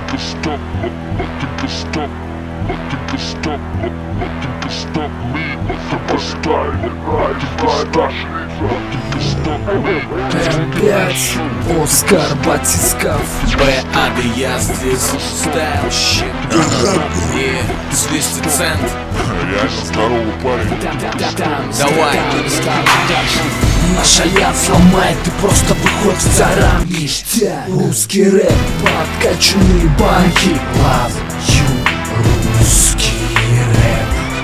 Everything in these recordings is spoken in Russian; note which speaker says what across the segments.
Speaker 1: М5, Оскар Батисков,
Speaker 2: Б.А.Д. я здесь, стайлщик и 200 цент.
Speaker 3: Реально здоровый парень.
Speaker 2: Давай.
Speaker 1: наш альянс ломает, ты просто выход в царам. Ништяк, русский рэп, подкачанные банки. Love you, русский рэп.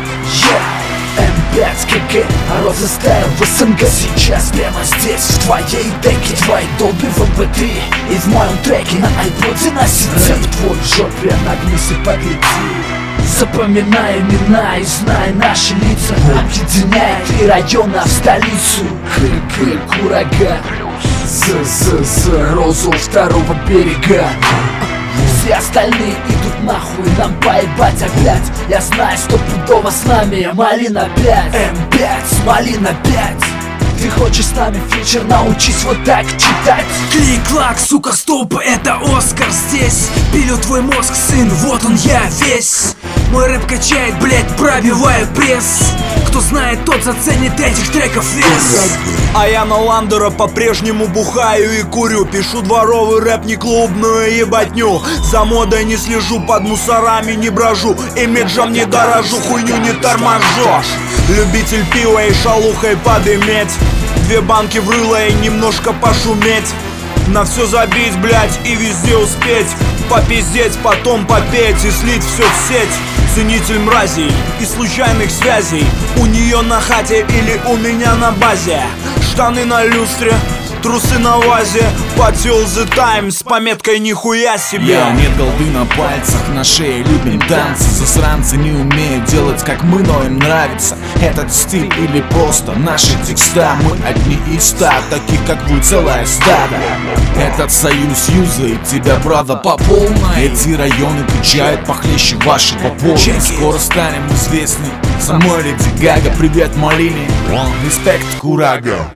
Speaker 1: М5 КГ, Роза стайл в СНГ. Сейчас прямо здесь, в твоей деке. Твои долбы в МП3 и в моем треке. На айподе на сети. Рэп твой в жопе, нагнись и погляди. Запоминай имена и знай наши лица. Объединяет три района в столицу. КГ, Курага, ЗЗЗ, Розу второго берега. Все остальные идут нахуй, нам поебать опять. Я знаю, стопудово с нами Малина 5. М5, Малина 5. Ты хочешь с нами фичер, научись вот так читать.
Speaker 4: Клик-клак, сука, стоп, это Оскар здесь. Пилю твой мозг, сын, вот он я весь. Мой рэп качает, блять, пробиваю пресс. Кто знает, тот заценит этих треков вес.
Speaker 5: А я на Ландера по-прежнему бухаю и курю. Пишу дворовый рэп, не клубную ебатню. За модой не слежу, под мусорами не брожу. Имиджем не дорожу, хуйню не торможу. Любитель пива и шалухой подыметь. 2 банки в рыло и немножко пошуметь. На все забить, блять, и везде успеть. Попиздеть, потом попеть и слить все в сеть. Ценитель мразей и случайных связей. У нее на хате или у меня на базе. Штаны на люстре, трусы на вазе. Потел the time с пометкой нихуя себе.
Speaker 2: Нет голды на пальцах, на шее любим танцы. Засранцы не умеют делать как мы, но им нравится этот стиль или просто наши текста. Мы одни из 100, таких как вы целое стадо. Этот союз юзает тебя, правда, по полной. Эти районы кричают похлеще вашего пола. Скоро станем известны. Самой Леди Гага, привет Малине. Респект, Курага.